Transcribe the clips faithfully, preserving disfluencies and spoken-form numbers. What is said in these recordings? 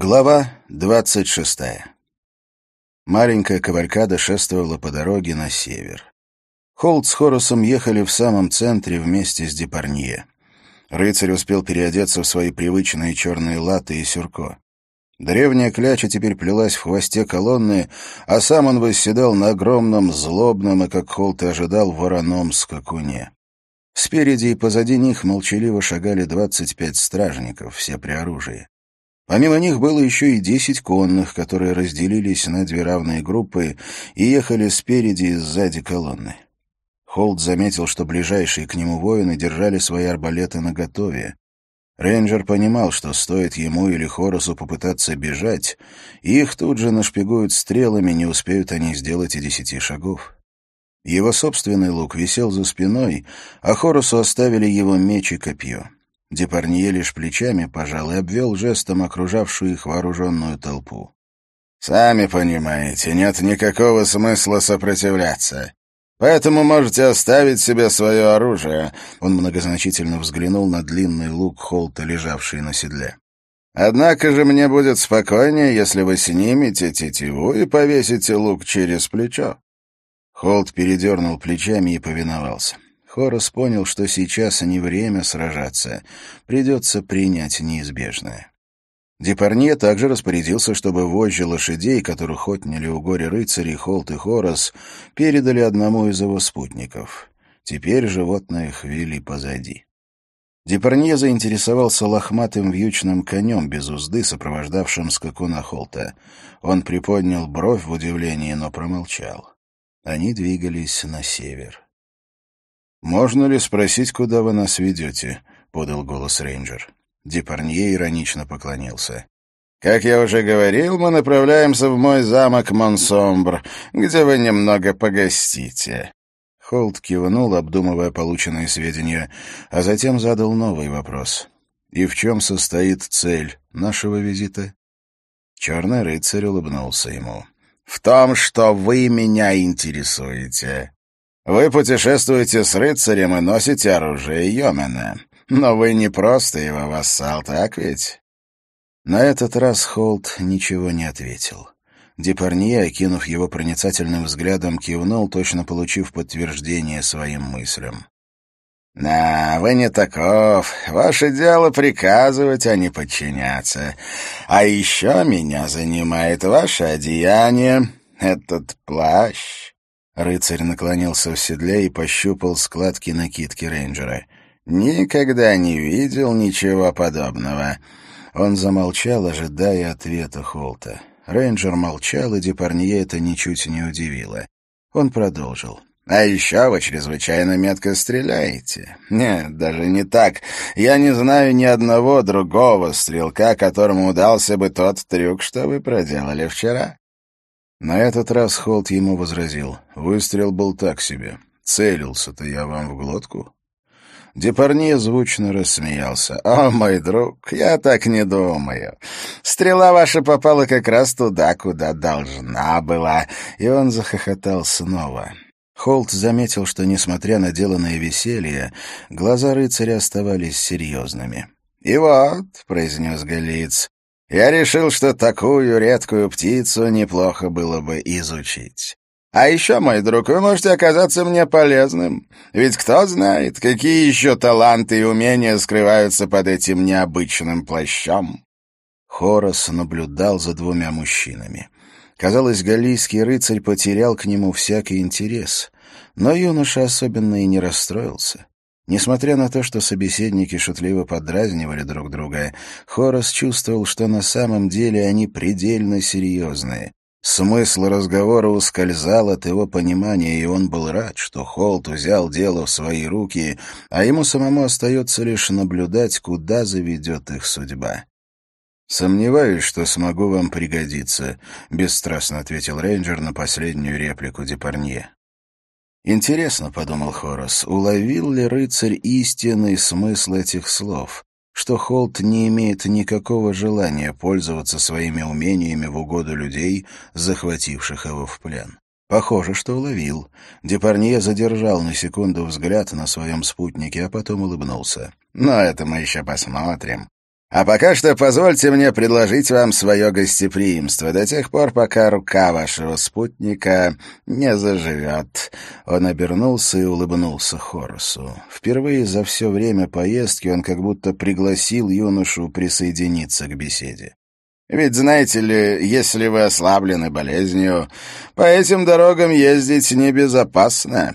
Глава двадцать шестая. Маленькая кавалькада шествовала по дороге на север. Холт с Хорасом ехали в самом центре вместе с Депарнье. Рыцарь успел переодеться в свои привычные черные латы и сюрко. Древняя кляча теперь плелась в хвосте колонны, а сам он восседал на огромном, злобном и, как Холт и ожидал, вороном скакуне. Спереди и позади них молчаливо шагали двадцать пять стражников, все при оружии. Помимо них было еще и десять конных, которые разделились на две равные группы и ехали спереди и сзади колонны. Холт заметил, что ближайшие к нему воины держали свои арбалеты наготове. Рейнджер понимал, что стоит ему или Хорасу попытаться бежать, и их тут же нашпигуют стрелами, не успеют они сделать и десяти шагов. Его собственный лук висел за спиной, а Хорасу оставили его меч и копье. Депарнье лишь плечами пожал и обвел жестом окружавшую их вооруженную толпу. «Сами понимаете, нет никакого смысла сопротивляться. Поэтому можете оставить себе свое оружие». Он многозначительно взглянул на длинный лук Холта, лежавший на седле. «Однако же мне будет спокойнее, если вы снимете тетиву и повесите лук через плечо». Холт передернул плечами и повиновался. Хорас понял, что сейчас не время сражаться, придется принять неизбежное. Депарнье также распорядился, чтобы вожжи лошадей, которых отняли у горе-рыцарей Холт и Хорас, передали одному из его спутников. Теперь животных вели позади. Депарнье заинтересовался лохматым вьючным конем без узды, сопровождавшим скакуна Холта. Он приподнял бровь в удивлении, но промолчал. Они двигались на север. «Можно ли спросить, куда вы нас ведете?» — подал голос рейнджер. Депарнье иронично поклонился. «Как я уже говорил, мы направляемся в мой замок Монсомбр, где вы немного погостите». Холт кивнул, обдумывая полученные сведения, а затем задал новый вопрос. «И в чем состоит цель нашего визита?» Черный рыцарь улыбнулся ему. «В том, что вы меня интересуете. Вы путешествуете с рыцарем и носите оружие Йомена. Но вы не просто его вассал, так ведь?» На этот раз Холт ничего не ответил. Депарнье, окинув его проницательным взглядом, кивнул, точно получив подтверждение своим мыслям. «Да, вы не таков. Ваше дело приказывать, а не подчиняться. А еще меня занимает ваше одеяние, этот плащ». Рыцарь наклонился в седле и пощупал складки накидки рейнджера. «Никогда не видел ничего подобного». Он замолчал, ожидая ответа Холта. Рейнджер молчал, и Депарнье это ничуть не удивило. Он продолжил. «А еще вы чрезвычайно метко стреляете. Нет, даже не так. Я не знаю ни одного другого стрелка, которому удался бы тот трюк, что вы проделали вчера». На этот раз Холт ему возразил. «Выстрел был так себе. Целился-то я вам в глотку». Депарнье звучно рассмеялся. «О, мой друг, я так не думаю. Стрела ваша попала как раз туда, куда должна была». И он захохотал снова. Холт заметил, что, несмотря на деланное веселье, глаза рыцаря оставались серьезными. «И вот», — произнес галиец, — «я решил, что такую редкую птицу неплохо было бы изучить. А еще, мой друг, вы можете оказаться мне полезным, ведь кто знает, какие еще таланты и умения скрываются под этим необычным плащом». Хорас наблюдал за двумя мужчинами. Казалось, галлийский рыцарь потерял к нему всякий интерес, но юноша особенно и не расстроился. Несмотря на то, что собеседники шутливо подразнивали друг друга, Хорас чувствовал, что на самом деле они предельно серьезные. Смысл разговора ускользал от его понимания, и он был рад, что Холт взял дело в свои руки, а ему самому остается лишь наблюдать, куда заведет их судьба. «Сомневаюсь, что смогу вам пригодиться», — бесстрастно ответил рейнджер на последнюю реплику Депарнье. «Интересно», — подумал Хорас, — уловил ли рыцарь истинный смысл этих слов, что Холт не имеет никакого желания пользоваться своими умениями в угоду людей, захвативших его в плен. Похоже, что уловил. Депарнье задержал на секунду взгляд на своем спутнике, а потом улыбнулся. «Но это мы еще посмотрим. А пока что позвольте мне предложить вам свое гостеприимство до тех пор, пока рука вашего спутника не заживет». Он обернулся и улыбнулся Хорасу. Впервые за все время поездки он как будто пригласил юношу присоединиться к беседе. «Ведь, знаете ли, если вы ослаблены болезнью, по этим дорогам ездить небезопасно».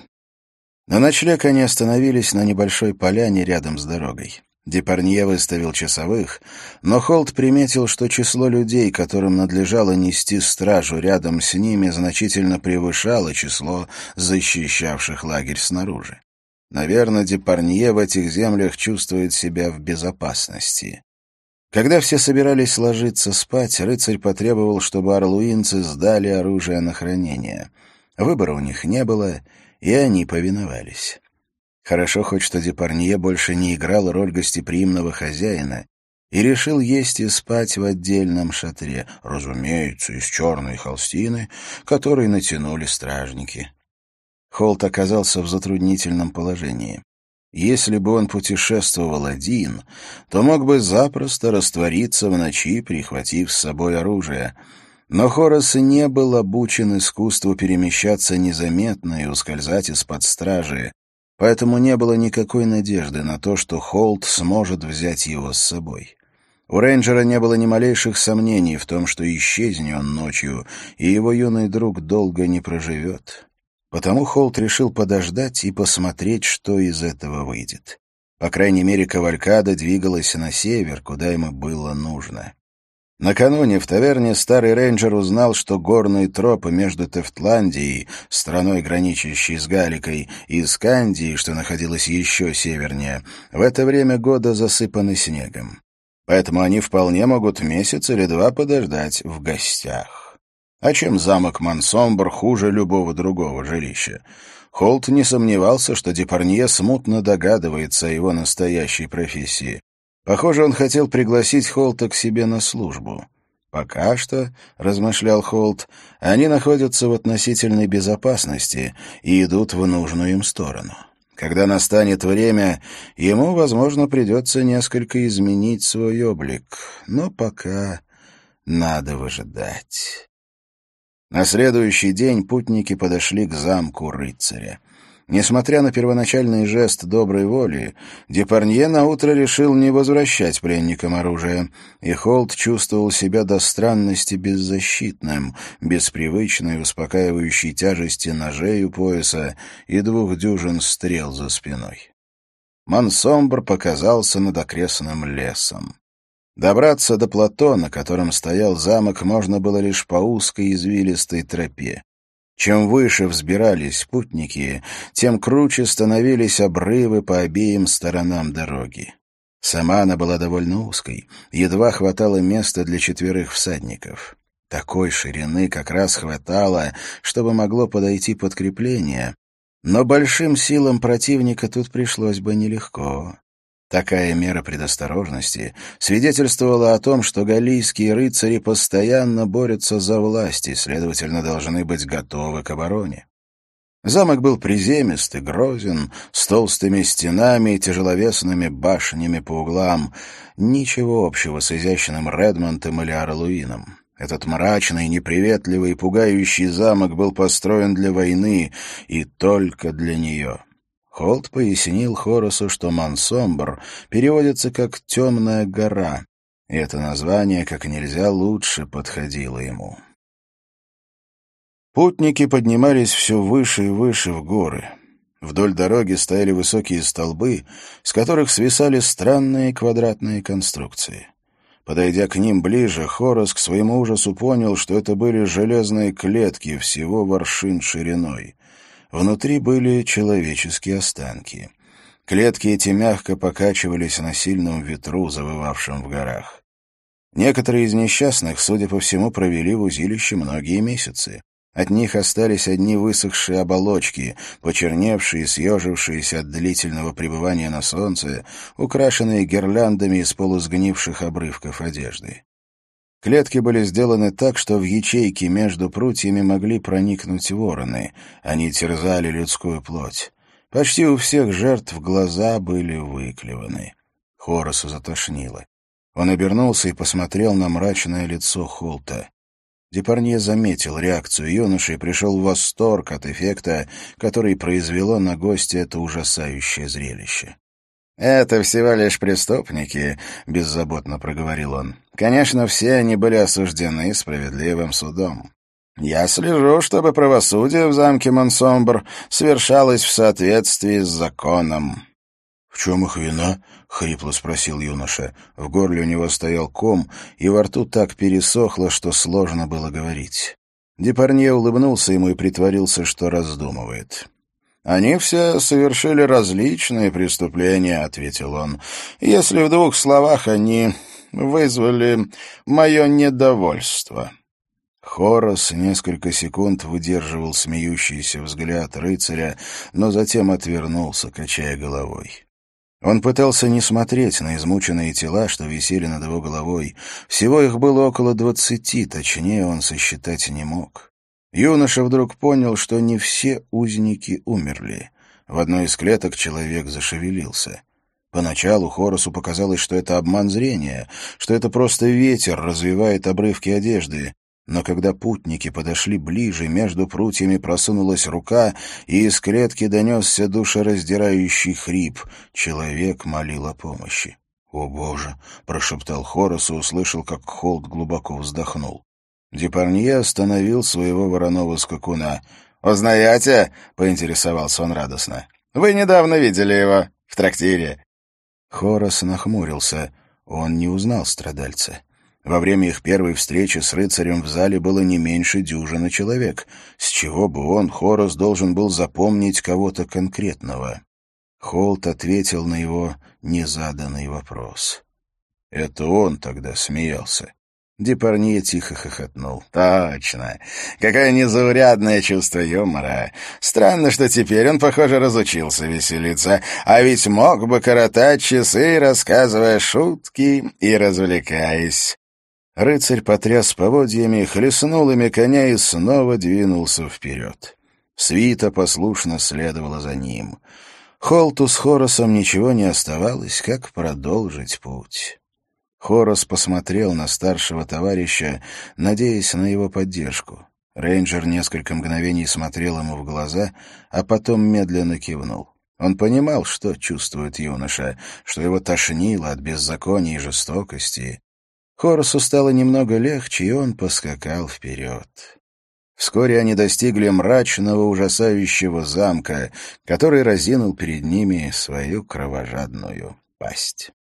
На ночлег они остановились на небольшой поляне рядом с дорогой. Депарнье выставил часовых, но Холт приметил, что число людей, которым надлежало нести стражу рядом с ними, значительно превышало число защищавших лагерь снаружи. Наверное, Депарнье в этих землях чувствует себя в безопасности. Когда все собирались ложиться спать, рыцарь потребовал, чтобы орлуинцы сдали оружие на хранение. Выбора у них не было, и они повиновались. Хорошо хоть, что Депарнье больше не играл роль гостеприимного хозяина и решил есть и спать в отдельном шатре, разумеется, из черной холстины, который натянули стражники. Холт оказался в затруднительном положении. Если бы он путешествовал один, то мог бы запросто раствориться в ночи, прихватив с собой оружие. Но Хорас не был обучен искусству перемещаться незаметно и ускользать из-под стражи, поэтому не было никакой надежды на то, что Холт сможет взять его с собой. У рейнджера не было ни малейших сомнений в том, что исчезни он ночью, и его юный друг долго не проживет. Потому Холт решил подождать и посмотреть, что из этого выйдет. По крайней мере, кавалькада двигалась на север, куда ему было нужно. Накануне в таверне старый рейнджер узнал, что горные тропы между Тефтландией, страной, граничащей с Галикой, и Скандией, что находилась еще севернее, в это время года засыпаны снегом. Поэтому они вполне могут месяц или два подождать в гостях. А чем замок Мансомбр хуже любого другого жилища? Холт не сомневался, что Депарнье смутно догадывается о его настоящей профессии. Похоже, он хотел пригласить Холта к себе на службу. «Пока что, — размышлял Холт, — они находятся в относительной безопасности и идут в нужную им сторону. Когда настанет время, ему, возможно, придется несколько изменить свой облик, но пока надо выжидать». На следующий день путники подошли к замку рыцаря. Несмотря на первоначальный жест доброй воли, Депарнье наутро решил не возвращать пленникам оружие, и Холт чувствовал себя до странности беззащитным, без привычной успокаивающей тяжести ножей у пояса и двух дюжин стрел за спиной. Мансомбр показался над окрестным лесом. Добраться до плато, на котором стоял замок, можно было лишь по узкой извилистой тропе. Чем выше взбирались путники, тем круче становились обрывы по обеим сторонам дороги. Сама она была довольно узкой, едва хватало места для четверых всадников. Такой ширины как раз хватало, чтобы могло подойти подкрепление, но большим силам противника тут пришлось бы нелегко. Такая мера предосторожности свидетельствовала о том, что галлийские рыцари постоянно борются за власть и, следовательно, должны быть готовы к обороне. Замок был приземист и грозен, с толстыми стенами и тяжеловесными башнями по углам. Ничего общего с изящным Редмонтом или Орлуином. Этот мрачный, неприветливый и пугающий замок был построен для войны и только для нее. Холт пояснил Хорасу, что Мансомбр переводится как «темная гора», и это название как нельзя лучше подходило ему. Путники поднимались все выше и выше в горы. Вдоль дороги стояли высокие столбы, с которых свисали странные квадратные конструкции. Подойдя к ним ближе, Хорас к своему ужасу понял, что это были железные клетки всего в аршин шириной. Внутри были человеческие останки. Клетки эти мягко покачивались на сильном ветру, завывавшем в горах. Некоторые из несчастных, судя по всему, провели в узилище многие месяцы. От них остались одни высохшие оболочки, почерневшие и съежившиеся от длительного пребывания на солнце, украшенные гирляндами из полусгнивших обрывков одежды. Клетки были сделаны так, что в ячейки между прутьями могли проникнуть вороны. Они терзали людскую плоть. Почти у всех жертв глаза были выклеваны. Хорасу затошнило. Он обернулся и посмотрел на мрачное лицо Холта. Депарнье заметил реакцию юноши и пришел в восторг от эффекта, который произвело на гостя это ужасающее зрелище. «Это всего лишь преступники», — беззаботно проговорил он. «Конечно, все они были осуждены справедливым судом. Я слежу, чтобы правосудие в замке Монсомбр совершалось в соответствии с законом». «В чем их вина?» — хрипло спросил юноша. В горле у него стоял ком, и во рту так пересохло, что сложно было говорить. Депарнье улыбнулся ему и притворился, что раздумывает. «Они все совершили различные преступления», — ответил он. «Если в двух словах, они вызвали мое недовольство». Хорос несколько секунд выдерживал смеющийся взгляд рыцаря, но затем отвернулся, качая головой. Он пытался не смотреть на измученные тела, что висели над его головой. Всего их было около двадцати, точнее он сосчитать не мог. Юноша вдруг понял, что не все узники умерли. В одной из клеток человек зашевелился. Поначалу Хоросу показалось, что это обман зрения, что это просто ветер развивает обрывки одежды. Но когда путники подошли ближе, между прутьями просунулась рука, и из клетки донесся душераздирающий хрип. Человек молил о помощи. «О, Боже!» — прошептал Хорос и услышал, как Холт глубоко вздохнул. Депарнье остановил своего вороного скакуна. «Узнаете?» — поинтересовался он радостно. «Вы недавно видели его в трактире». Хорос нахмурился. Он не узнал страдальца. Во время их первой встречи с рыцарем в зале было не меньше дюжины человек. С чего бы он, Хорос, должен был запомнить кого-то конкретного? Холт ответил на его незаданный вопрос. Это он тогда смеялся. Депарнье тихо хохотнул. «Точно! Какое незаурядное чувство юмора! Странно, что теперь он, похоже, разучился веселиться, а ведь мог бы коротать часы, рассказывая шутки и развлекаясь». Рыцарь потряс поводьями, хлестнул ими коня и снова двинулся вперед. Свита послушно следовала за ним. Холту с Хоросом ничего не оставалось, как продолжить путь. Хорос посмотрел на старшего товарища, надеясь на его поддержку. Рейнджер несколько мгновений смотрел ему в глаза, а потом медленно кивнул. Он понимал, что чувствует юноша, что его тошнило от беззакония и жестокости. Хоросу стало немного легче, и он поскакал вперед. Вскоре они достигли мрачного, ужасающего замка, который разинул перед ними свою кровожадную пасть.